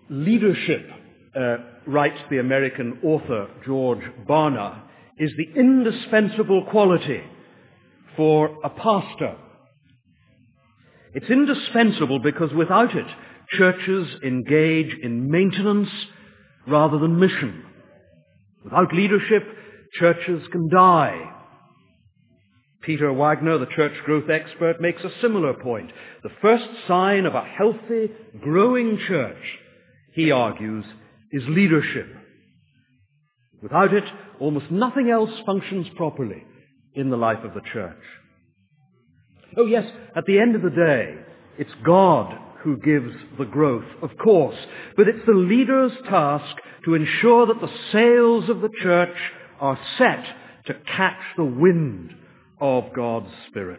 Leadership, writes the American author George Barna, is the indispensable quality for a pastor. It's indispensable because without it, churches engage in maintenance rather than mission. Without leadership, churches can die. Peter Wagner, the church growth expert, makes a similar point. The first sign of a healthy, growing church, he argues, is leadership. Without it, almost nothing else functions properly in the life of the church. Oh yes, at the end of the day, it's God who gives the growth, of course, but it's the leader's task to ensure that the sails of the church are set to catch the wind of God's Spirit.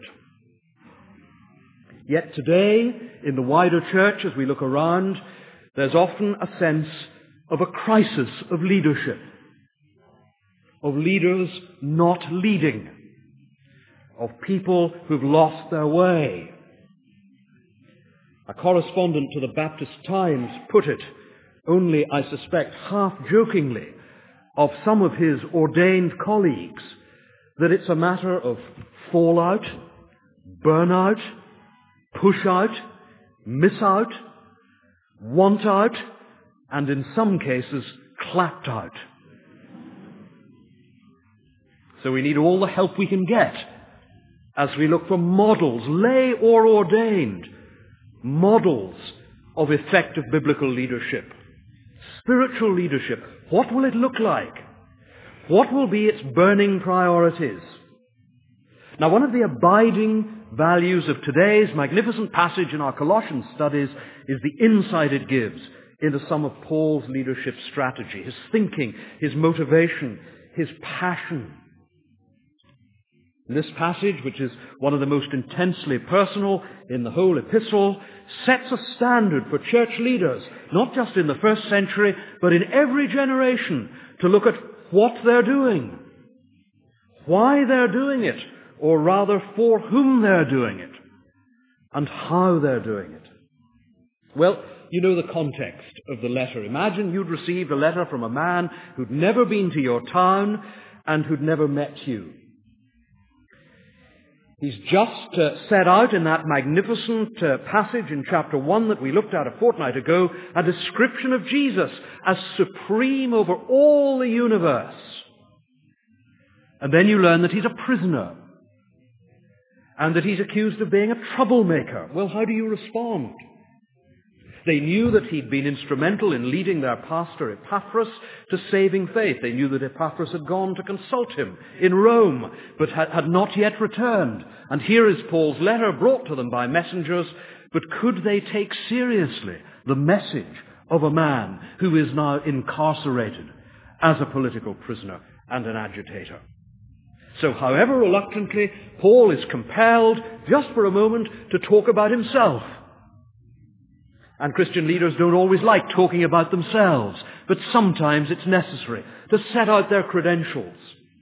Yet today, in the wider church, as we look around, there's often a sense of a crisis of leadership, of leaders not leading, of people who've lost their way. A correspondent to the Baptist Times put it, only I suspect half-jokingly, of some of his ordained colleagues, that it's a matter of fallout, burnout, push out, miss out, want out, and in some cases, clapped out. So we need all the help we can get as we look for models, lay or ordained, models of effective biblical leadership. Spiritual leadership. What will it look like? What will be its burning priorities? Now, one of the abiding values of today's magnificent passage in our Colossians studies is the insight it gives into some of Paul's leadership strategy, his thinking, his motivation, his passion. This passage, which is one of the most intensely personal in the whole epistle, sets a standard for church leaders, not just in the first century, but in every generation, to look at what they're doing, why they're doing it, or rather for whom they're doing it, and how they're doing it. Well, you know the context of the letter. Imagine you'd received a letter from a man who'd never been to your town and who'd never met you. He's just set out in that magnificent passage in chapter 1 that we looked at a fortnight ago, a description of Jesus as supreme over all the universe. And then you learn that he's a prisoner and that he's accused of being a troublemaker. Well, how do you respond? They knew that he'd been instrumental in leading their pastor Epaphras to saving faith. They knew that Epaphras had gone to consult him in Rome, but had not yet returned. And here is Paul's letter brought to them by messengers. But could they take seriously the message of a man who is now incarcerated as a political prisoner and an agitator? So however reluctantly, Paul is compelled, just for a moment, to talk about himself. And Christian leaders don't always like talking about themselves, but sometimes it's necessary to set out their credentials.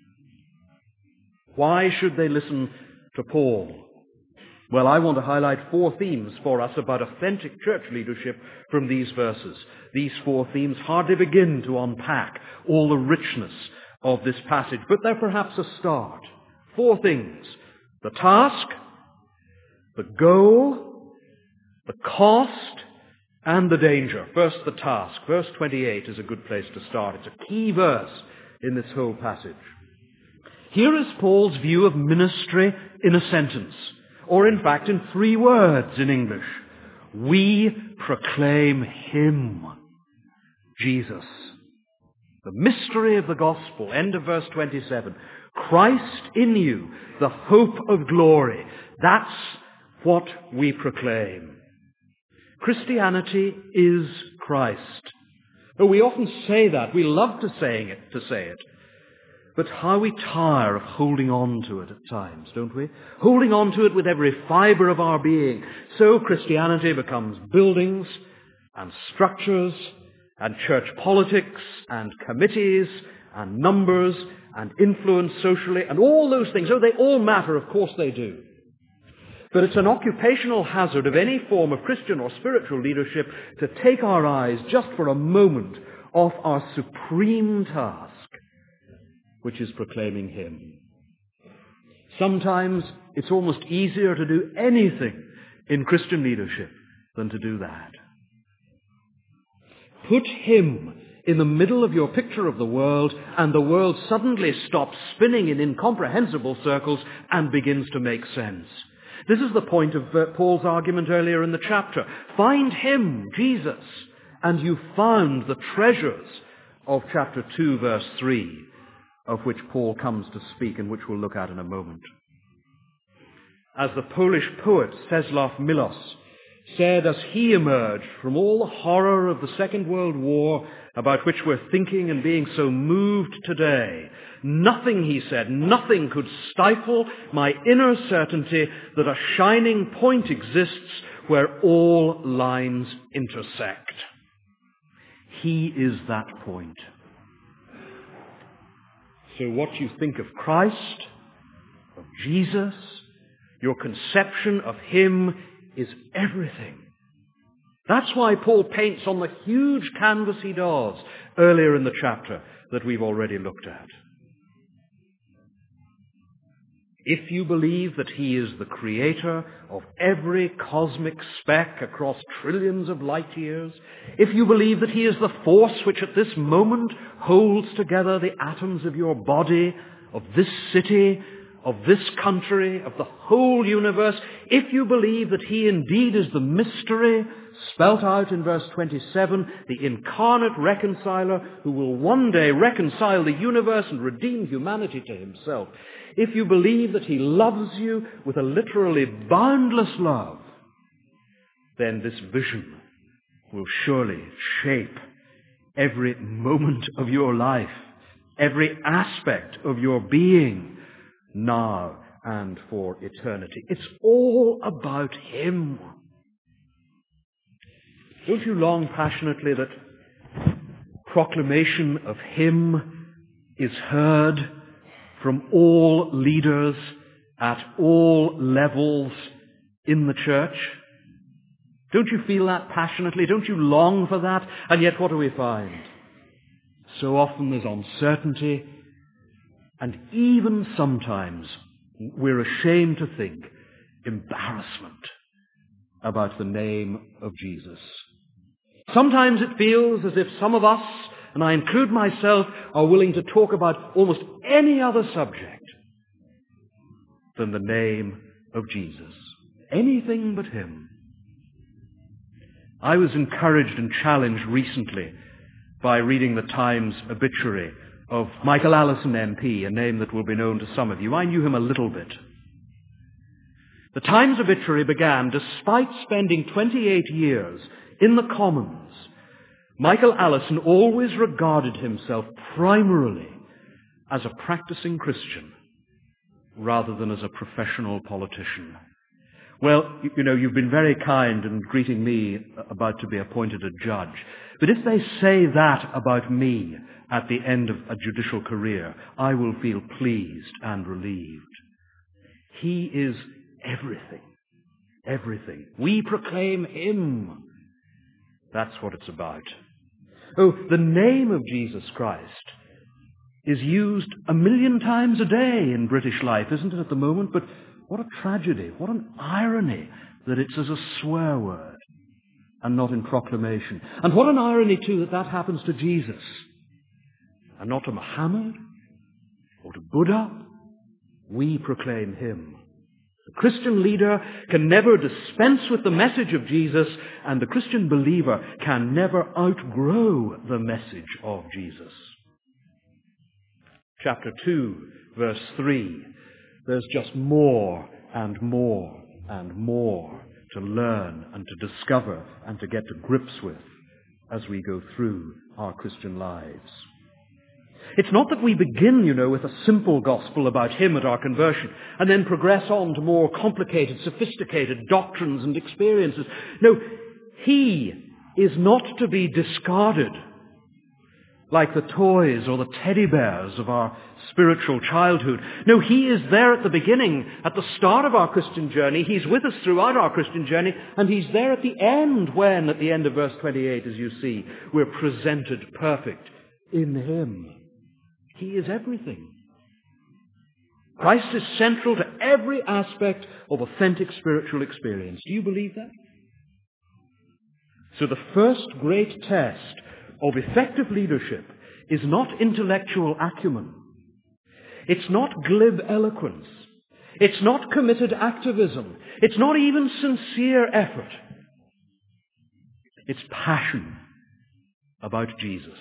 Why should they listen to Paul? Well, I want to highlight 4 themes for us about authentic church leadership from these verses. These 4 themes hardly begin to unpack all the richness of this passage, but they're perhaps a start. 4 things: the task, the goal, the cost, and the danger. First, the task. Verse 28 is a good place to start. It's a key verse in this whole passage. Here is Paul's view of ministry in a sentence, or in fact in 3 words in English. We proclaim him, Jesus. The mystery of the gospel, end of verse 27. Christ in you, the hope of glory. That's what we proclaim. Christianity is Christ. Oh, we often say that. We love to say it. But how we tire of holding on to it at times, don't we? Holding on to it with every fibre of our being. So Christianity becomes buildings and structures and church politics and committees and numbers and influence socially and all those things. Oh, they all matter. Of course they do. But it's an occupational hazard of any form of Christian or spiritual leadership to take our eyes just for a moment off our supreme task, which is proclaiming him. Sometimes it's almost easier to do anything in Christian leadership than to do that. Put him in the middle of your picture of the world, and the world suddenly stops spinning in incomprehensible circles and begins to make sense. This is the point of Paul's argument earlier in the chapter. Find him, Jesus, and you found the treasures of chapter 2, verse 3, of which Paul comes to speak and which we'll look at in a moment. As the Polish poet Czesław Milosz said as he emerged from all the horror of the Second World War, about which we're thinking and being so moved today, nothing, he said, nothing could stifle my inner certainty that a shining point exists where all lines intersect. He is that point. So what you think of Christ, of Jesus, your conception of him is everything. That's why Paul paints on the huge canvas he does earlier in the chapter that we've already looked at. If you believe that he is the creator of every cosmic speck across trillions of light years, if you believe that he is the force which at this moment holds together the atoms of your body, of this city, of this country, of the whole universe, if you believe that he indeed is the mystery spelt out in verse 27, the incarnate reconciler who will one day reconcile the universe and redeem humanity to himself, if you believe that he loves you with a literally boundless love, then this vision will surely shape every moment of your life, every aspect of your being, now and for eternity. It's all about him. Don't you long passionately that proclamation of him is heard from all leaders at all levels in the church? Don't you feel that passionately? Don't you long for that? And yet what do we find? So often there's uncertainty, and even sometimes we're ashamed to think embarrassment about the name of Jesus. Sometimes it feels as if some of us, and I include myself, are willing to talk about almost any other subject than the name of Jesus. Anything but him. I was encouraged and challenged recently by reading the Times obituary of Michael Allison MP, a name that will be known to some of you. I knew him a little bit. The Times obituary began, despite spending 28 years in the Commons, Michael Allison always regarded himself primarily as a practicing Christian rather than as a professional politician. Well, you've been very kind in greeting me about to be appointed a judge. But if they say that about me at the end of a judicial career, I will feel pleased and relieved. He is everything. Everything. We proclaim him. That's what it's about. Oh, the name of Jesus Christ is used 1,000,000 times a day in British life, isn't it, at the moment? But what a tragedy, what an irony that it's as a swear word and not in proclamation. And what an irony, too, that that happens to Jesus and not to Muhammad or to Buddha. We proclaim him. The Christian leader can never dispense with the message of Jesus, and the Christian believer can never outgrow the message of Jesus. Chapter 2, verse 3. There's just more and more and more to learn and to discover and to get to grips with as we go through our Christian lives. It's not that we begin, with a simple gospel about him at our conversion and then progress on to more complicated, sophisticated doctrines and experiences. No, he is not to be discarded like the toys or the teddy bears of our spiritual childhood. No, he is there at the beginning, at the start of our Christian journey. He's with us throughout our Christian journey, and he's there at the end when, at the end of verse 28, as you see, we're presented perfect in him. He is everything. Christ is central to every aspect of authentic spiritual experience. Do you believe that? So the first great test of effective leadership is not intellectual acumen. It's not glib eloquence. It's not committed activism. It's not even sincere effort. It's passion about Jesus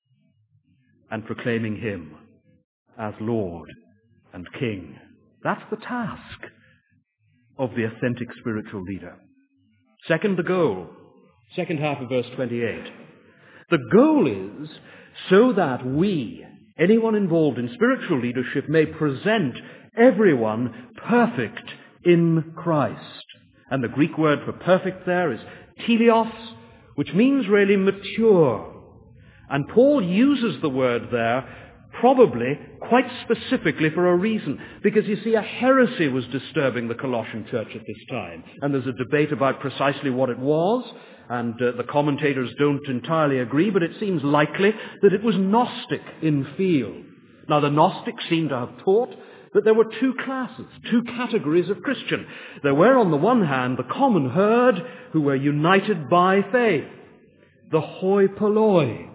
and proclaiming him as Lord and King. That's the task of the authentic spiritual leader. Second, the goal. Second half of verse 28. The goal is so that we, anyone involved in spiritual leadership, may present everyone perfect in Christ. And the Greek word for perfect there is teleos, which means really mature. And Paul uses the word there probably quite specifically for a reason. Because you see, a heresy was disturbing the Colossian church at this time. And there's a debate about precisely what it was. And the commentators don't entirely agree, but it seems likely that it was Gnostic in field. Now, the Gnostics seem to have taught that there were two classes, two categories of Christian. There were, on the one hand, the common herd who were united by faith, the hoi polloi.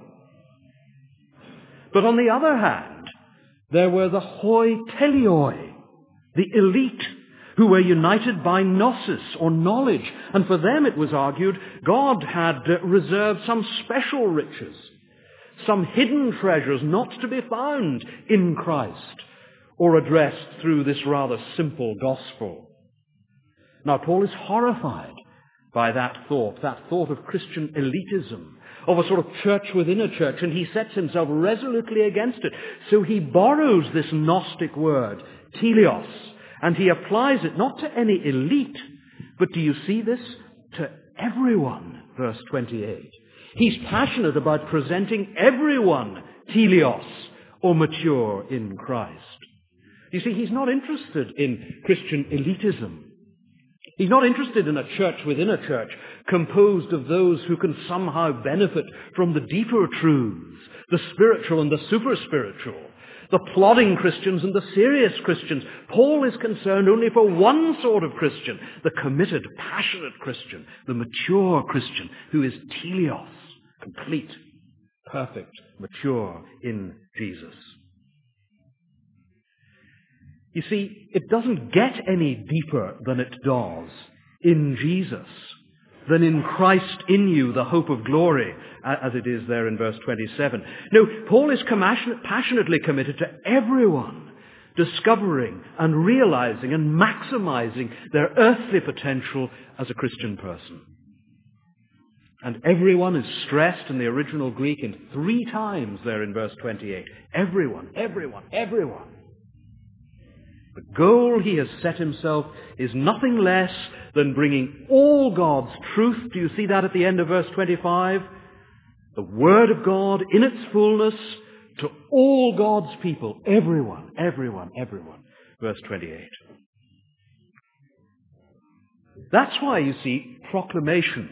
But on the other hand, there were the hoi telioi, the elite, who were united by gnosis, or knowledge. And for them, it was argued, God had reserved some special riches, some hidden treasures not to be found in Christ, or addressed through this rather simple gospel. Now, Paul is horrified by that thought of Christian elitism, of a sort of church within a church, and he sets himself resolutely against it. So he borrows this Gnostic word, teleos, and he applies it not to any elite, but do you see this? To everyone, verse 28. He's passionate about presenting everyone teleos, or mature in Christ. You see, he's not interested in Christian elitism. He's not interested in a church within a church composed of those who can somehow benefit from the deeper truths, the spiritual and the super-spiritual, the plodding Christians and the serious Christians. Paul is concerned only for one sort of Christian, the committed, passionate Christian, the mature Christian, who is teleos, complete, perfect, mature in Jesus. You see, it doesn't get any deeper than it does in Jesus, than in Christ in you, the hope of glory, as it is there in verse 27. No, Paul is passionately committed to everyone discovering and realizing and maximizing their earthly potential as a Christian person. And everyone is stressed in the original Greek in 3 times there in verse 28. Everyone, everyone, everyone. The goal he has set himself is nothing less than bringing all God's truth. Do you see that at the end of verse 25? The Word of God in its fullness to all God's people. Everyone, everyone, everyone. Verse 28. That's why, you see, proclamation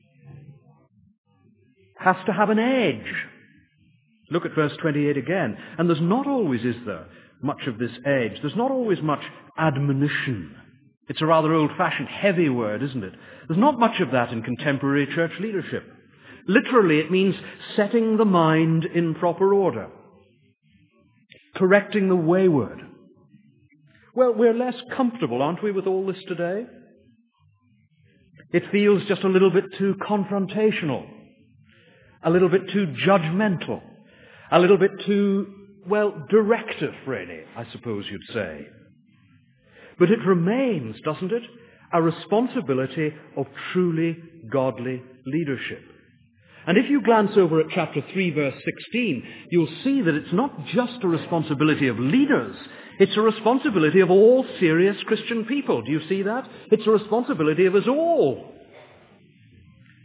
has to have an edge. Look at verse 28 again. And there's not always, is there, much of this edge. There's not always much admonition. It's a rather old-fashioned, heavy word, isn't it? There's not much of that in contemporary church leadership. Literally, it means setting the mind in proper order, correcting the wayward. Well, we're less comfortable, aren't we, with all this today? It feels just a little bit too confrontational, a little bit too judgmental, a little bit too, directive, really, I suppose you'd say. But it remains, doesn't it, a responsibility of truly godly leadership. And if you glance over at chapter 3, verse 16, you'll see that it's not just a responsibility of leaders, it's a responsibility of all serious Christian people. Do you see that? It's a responsibility of us all.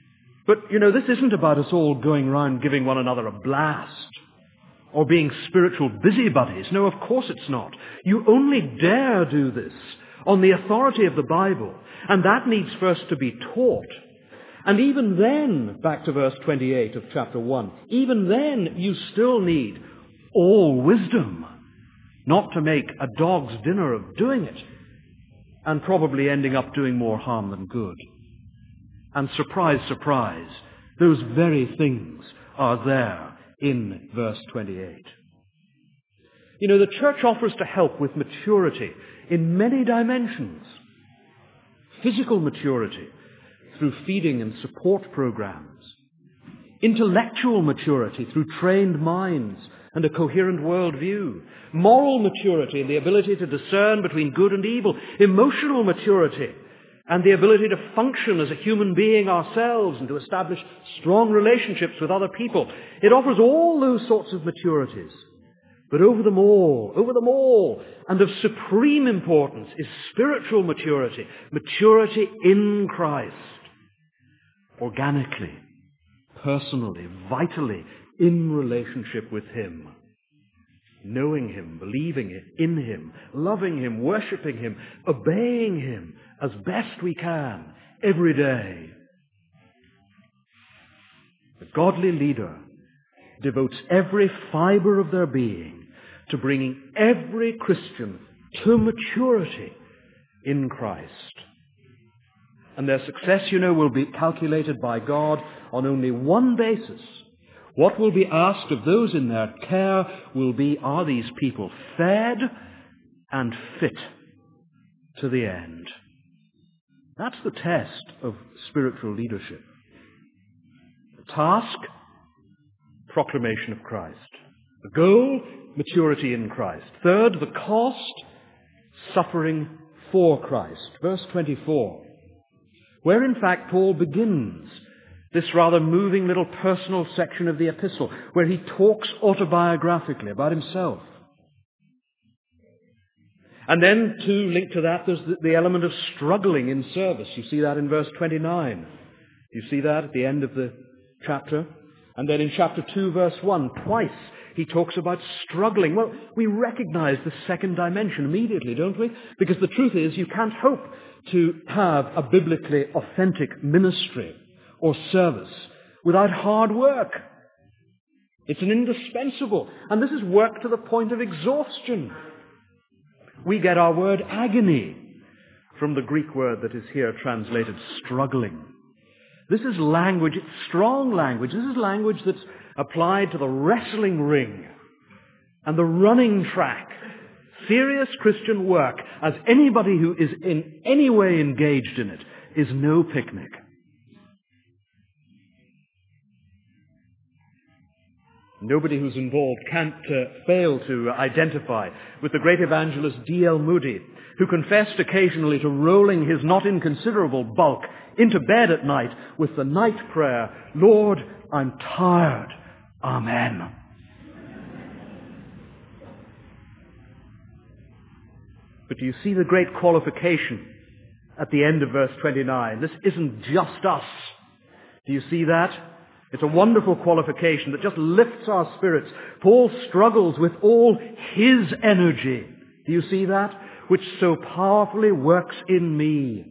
But, this isn't about us all going around giving one another a blast or being spiritual busybodies. No, of course it's not. You only dare do this on the authority of the Bible, and that needs first to be taught. And even then, back to verse 28 of chapter 1, even then you still need all wisdom, not to make a dog's dinner of doing it, and probably ending up doing more harm than good. And surprise, surprise, those very things are there in verse 28. The church offers to help with maturity in many dimensions. Physical maturity through feeding and support programs. Intellectual maturity through trained minds and a coherent worldview. Moral maturity and the ability to discern between good and evil. Emotional maturity and the ability to function as a human being ourselves and to establish strong relationships with other people. It offers all those sorts of maturities. But over them all, and of supreme importance, is spiritual maturity. Maturity in Christ. Organically, personally, vitally, in relationship with Him. Knowing Him, believing in Him, loving Him, worshipping Him, obeying Him as best we can every day. The godly leader devotes every fiber of their being to bringing every Christian to maturity in Christ. And their success, will be calculated by God on only one basis. What will be asked of those in their care will be, are these people fed and fit to the end? That's the test of spiritual leadership. The task, proclamation of Christ. The goal, maturity in Christ. Third, the cost, suffering for Christ. Verse 24, where in fact Paul begins this rather moving little personal section of the epistle, where he talks autobiographically about himself. And then, linked to that, there's the element of struggling in service. You see that in verse 29. You see that at the end of the chapter. And then in chapter 2, verse 1, twice he talks about struggling. Well, we recognize the second dimension immediately, don't we? Because the truth is, you can't hope to have a biblically authentic ministry or service without hard work. It's an indispensable. And this is work to the point of exhaustion. We get our word agony from the Greek word that is here translated struggling. This is language, it's strong language. This is language that's applied to the wrestling ring and the running track. Serious Christian work, as anybody who is in any way engaged in it, is no picnic. Nobody who's involved can't fail to identify with the great evangelist D.L. Moody, who confessed occasionally to rolling his not inconsiderable bulk into bed at night with the night prayer, "Lord, I'm tired. Amen." But do you see the great qualification at the end of verse 29? This isn't just us. Do you see that? It's a wonderful qualification that just lifts our spirits. Paul struggles with all his energy. Do you see that? Which so powerfully works in me.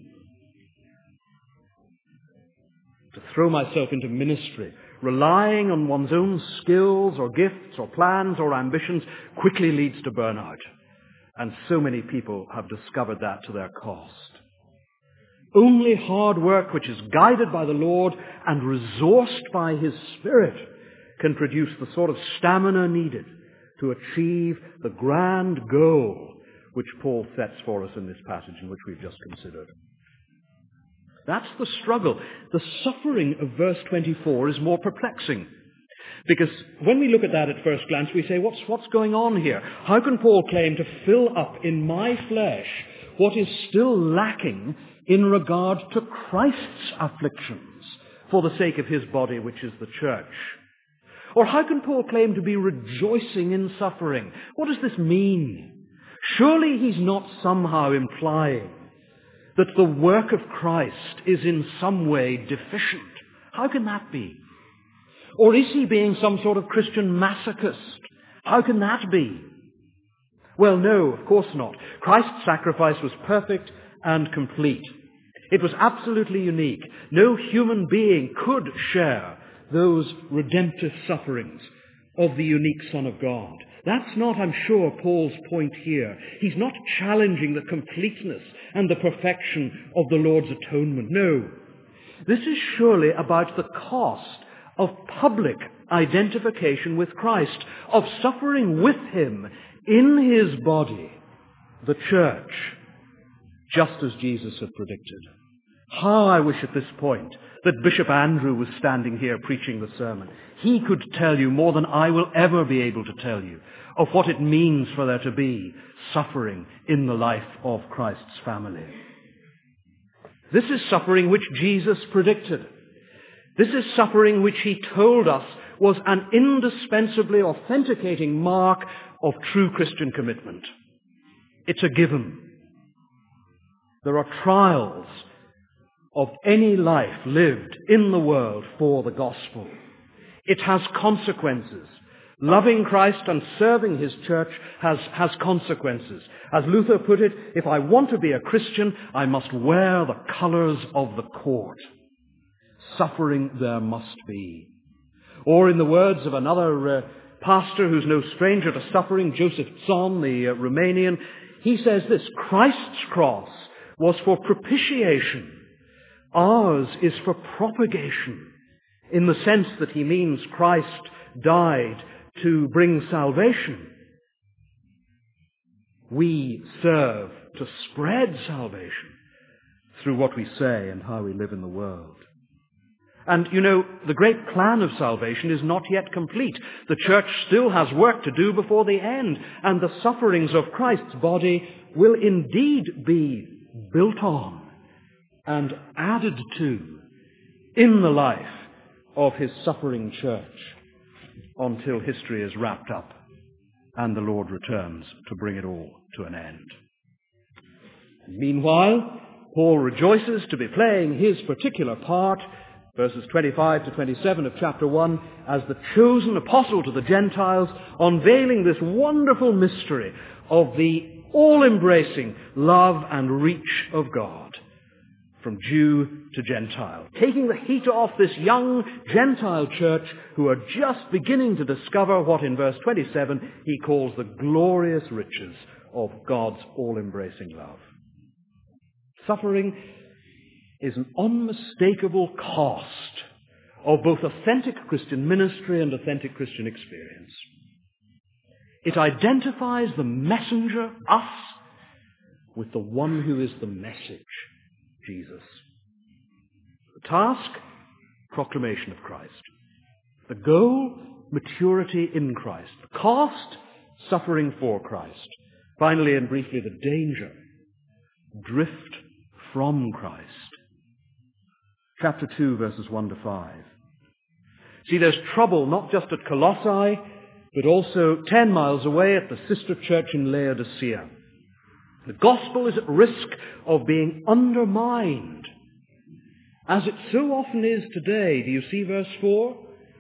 To throw myself into ministry, relying on one's own skills or gifts or plans or ambitions, quickly leads to burnout. And so many people have discovered that to their cost. Only hard work which is guided by the Lord and resourced by His Spirit can produce the sort of stamina needed to achieve the grand goal which Paul sets for us in this passage in which we've just considered. That's the struggle. The suffering of verse 24 is more perplexing. Because when we look at that at first glance, we say, what's going on here? How can Paul claim to fill up in my flesh what is still lacking in regard to Christ's afflictions for the sake of His body, which is the church? Or how can Paul claim to be rejoicing in suffering? What does this mean? Surely he's not somehow implying that the work of Christ is in some way deficient. How can that be? Or is he being some sort of Christian masochist? How can that be? Well, no, of course not. Christ's sacrifice was perfect and complete. It was absolutely unique. No human being could share those redemptive sufferings of the unique Son of God. That's not, I'm sure, Paul's point here. He's not challenging the completeness and the perfection of the Lord's atonement. No. This is surely about the cost of public identification with Christ, of suffering with him in his body, the church, just as Jesus had predicted. How I wish at this point that Bishop Andrew was standing here preaching the sermon. He could tell you more than I will ever be able to tell you of what it means for there to be suffering in the life of Christ's family. This is suffering which Jesus predicted. This is suffering which he told us was an indispensably authenticating mark of true Christian commitment. It's a given. There are trials of any life lived in the world for the gospel. It has consequences. Loving Christ and serving his church has consequences. As Luther put it, if I want to be a Christian, I must wear the colors of the court. Suffering there must be. Or in the words of another pastor who's no stranger to suffering, Joseph Tson, the Romanian, he says this: Christ's cross was for propitiation. Ours is for propagation, in the sense that he means Christ died to bring salvation. We serve to spread salvation through what we say and how we live in the world. And, you know, the great plan of salvation is not yet complete. The church still has work to do before the end, and the sufferings of Christ's body will indeed be built on and added to in the life of his suffering church until history is wrapped up and the Lord returns to bring it all to an end. And meanwhile, Paul rejoices to be playing his particular part, verses 25 to 27 of chapter 1, as the chosen apostle to the Gentiles, unveiling this wonderful mystery of the all-embracing love and reach of God, from Jew to Gentile, taking the heat off this young Gentile church who are just beginning to discover what in verse 27 he calls the glorious riches of God's all-embracing love. Suffering is an unmistakable cost of both authentic Christian ministry and authentic Christian experience. It identifies the messenger, us, with the one who is the message, Jesus. The task, proclamation of Christ. The goal, maturity in Christ. The cost, suffering for Christ. Finally and briefly, the danger, drift from Christ. Chapter 2, verses 1 to 5. See, there's trouble not just at Colossae, but also 10 miles away at the sister church in Laodicea. The gospel is at risk of being undermined, as it so often is today. Do you see verse 4?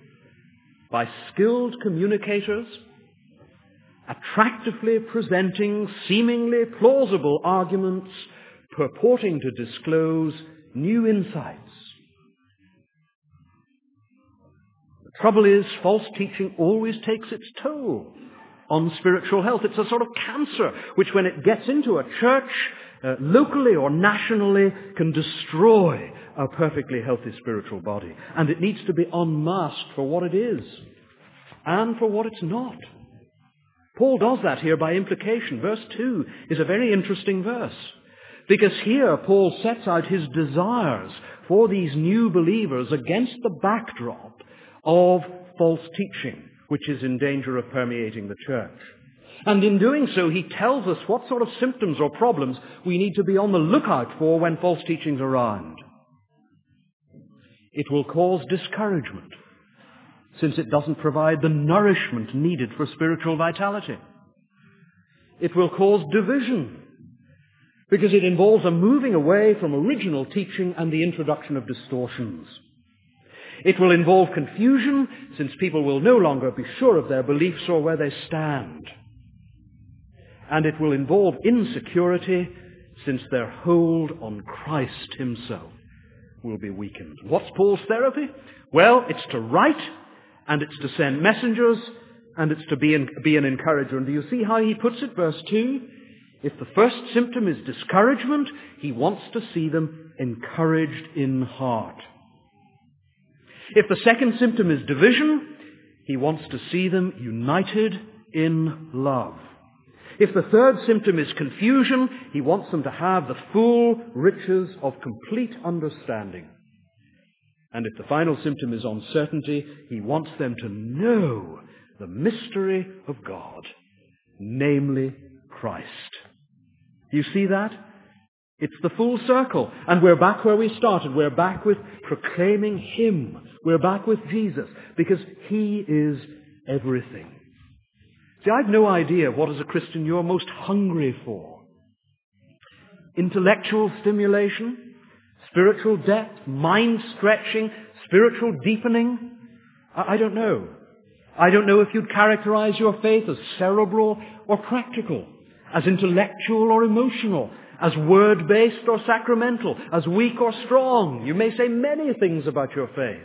By skilled communicators, attractively presenting seemingly plausible arguments, purporting to disclose new insights. The trouble is, false teaching always takes its toll on spiritual health. It's a sort of cancer which, when it gets into a church, locally or nationally, can destroy a perfectly healthy spiritual body. And it needs to be unmasked for what it is and for what it's not. Paul does that here by implication. Verse 2 is a very interesting verse, because here Paul sets out his desires for these new believers against the backdrop of false teaching, which is in danger of permeating the church. And in doing so, he tells us what sort of symptoms or problems we need to be on the lookout for when false teaching's around. It will cause discouragement, since it doesn't provide the nourishment needed for spiritual vitality. It will cause division, because it involves a moving away from original teaching and the introduction of distortions. It will involve confusion, since people will no longer be sure of their beliefs or where they stand. And it will involve insecurity, since their hold on Christ himself will be weakened. What's Paul's therapy? Well, it's to write, and it's to send messengers, and it's to be an encourager. And do you see how he puts it? Verse 2, if the first symptom is discouragement, he wants to see them encouraged in heart. If the second symptom is division, he wants to see them united in love. If the third symptom is confusion, he wants them to have the full riches of complete understanding. And if the final symptom is uncertainty, he wants them to know the mystery of God, namely Christ. Do you see that? It's the full circle. And we're back where we started. We're back with proclaiming him. We're back with Jesus, because he is everything. See, I've no idea what as a Christian you're most hungry for. Intellectual stimulation, spiritual depth, mind-stretching, spiritual deepening. I don't know. I don't know if you'd characterize your faith as cerebral or practical, as intellectual or emotional, as word-based or sacramental, as weak or strong. You may say many things about your faith.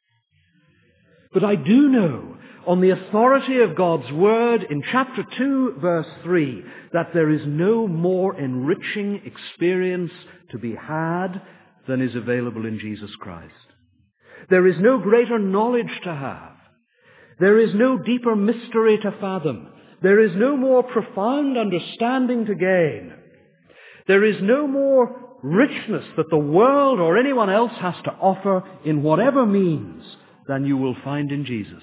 But I do know, on the authority of God's Word in chapter 2, verse 3, that there is no more enriching experience to be had than is available in Jesus Christ. There is no greater knowledge to have. There is no deeper mystery to fathom. There is no more profound understanding to gain. There is no more richness that the world or anyone else has to offer in whatever means than you will find in Jesus.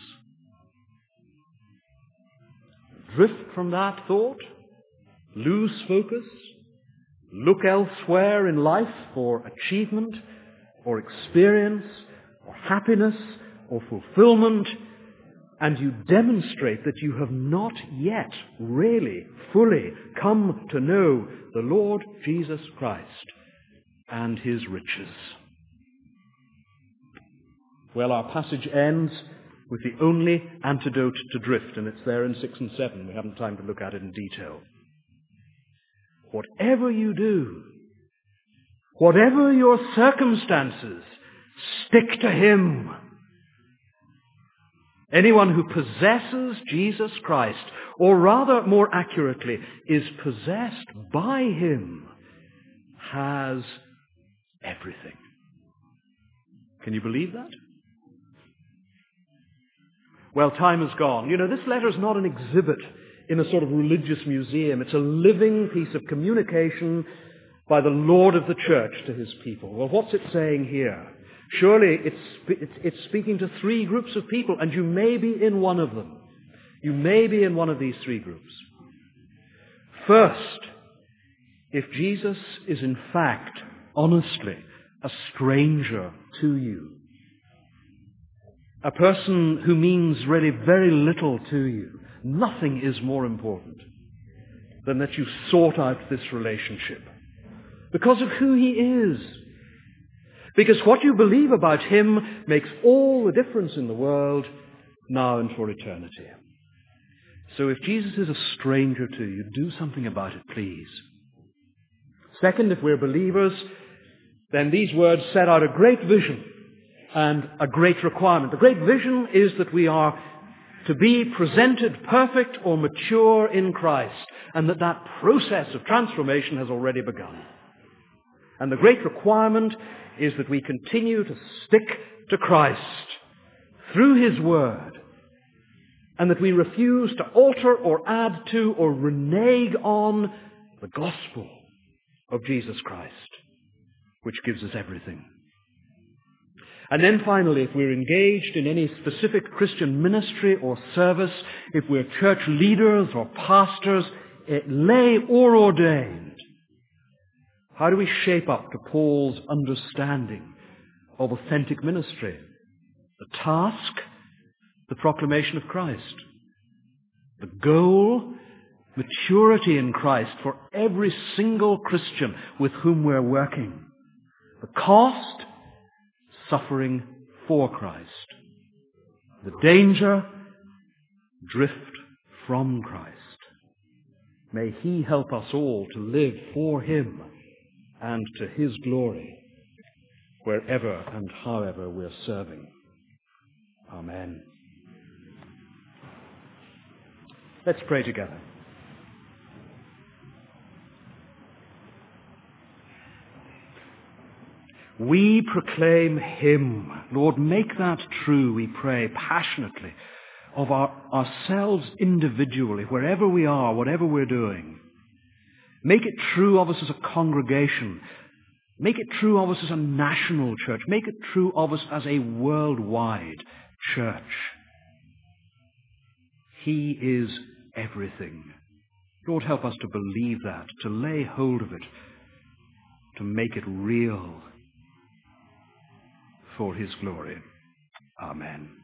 Drift from that thought, lose focus, look elsewhere in life for achievement or experience or happiness or fulfillment, and you demonstrate that you have not yet really fully come to know the Lord Jesus Christ and his riches. Well, our passage ends with the only antidote to drift, and it's there in 6 and 7. We haven't time to look at it in detail. Whatever you do, whatever your circumstances, stick to him. Anyone who possesses Jesus Christ, or rather more accurately, is possessed by him, has everything. Can you believe that? Well, time is gone. You know, this letter is not an exhibit in a sort of religious museum. It's a living piece of communication by the Lord of the church to his people. Well, what's it saying here? Surely it's speaking to 3 groups of people, and you may be in one of them. You may be in one of these 3 groups. First, if Jesus is in fact, honestly, a stranger to you, a person who means really very little to you, nothing is more important than that you sort out this relationship because of who he is. Because what you believe about him makes all the difference in the world now and for eternity. So if Jesus is a stranger to you, do something about it, please. Second, if we're believers, then these words set out a great vision and a great requirement. The great vision is that we are to be presented perfect or mature in Christ, and that process of transformation has already begun. And the great requirement is that we continue to stick to Christ through his word, and that we refuse to alter or add to or renege on the gospel of Jesus Christ, which gives us everything. And then finally, if we're engaged in any specific Christian ministry or service, if we're church leaders or pastors, lay or ordained, how do we shape up to Paul's understanding of authentic ministry? The task, the proclamation of Christ. The goal, maturity in Christ for every single Christian with whom we're working. The cost, suffering for Christ. The danger, drift from Christ. May He help us all to live for Him and to His glory, wherever and however we're serving. Amen. Let's pray together. We proclaim Him. Lord, make that true, we pray, passionately, of ourselves individually, wherever we are, whatever we're doing. Make it true of us as a congregation. Make it true of us as a national church. Make it true of us as a worldwide church. He is everything. Lord, help us to believe that, to lay hold of it, to make it real for His glory. Amen.